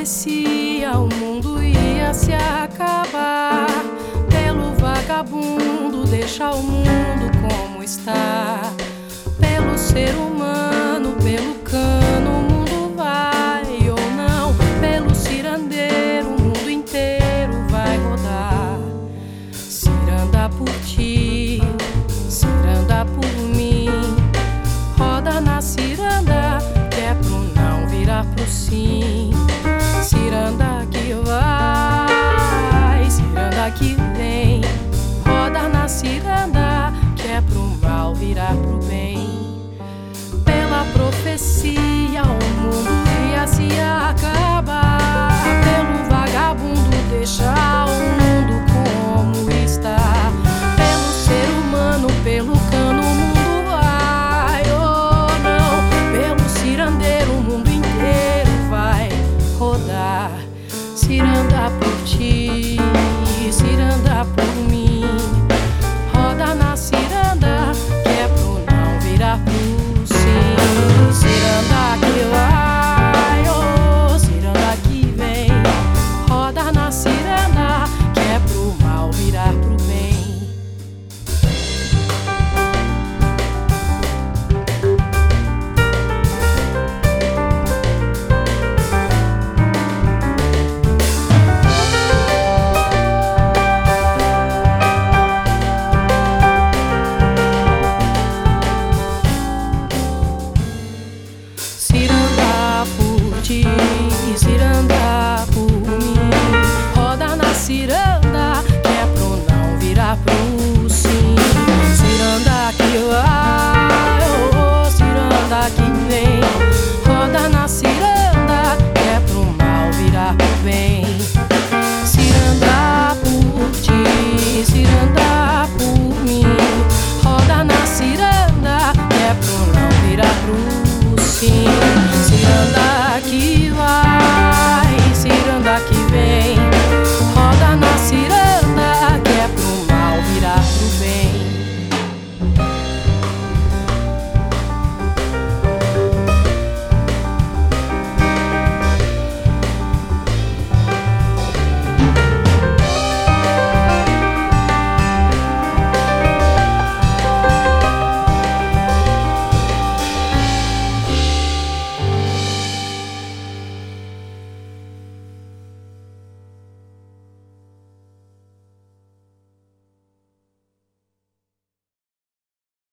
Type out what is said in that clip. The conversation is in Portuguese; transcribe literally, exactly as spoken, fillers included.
profecia o mundo ia se acabar. Pelo vagabundo deixa o mundo como está. Pelo ser humano, pelo cano o mundo vai ou não. Pelo cirandeiro o mundo inteiro vai rodar. Ciranda por ti, ciranda por mim. Roda na ciranda, que é pro não virar pro sim. Ciranda que vai, ciranda que vem. Roda na ciranda, que é pro mal virar pro bem. Pela profecia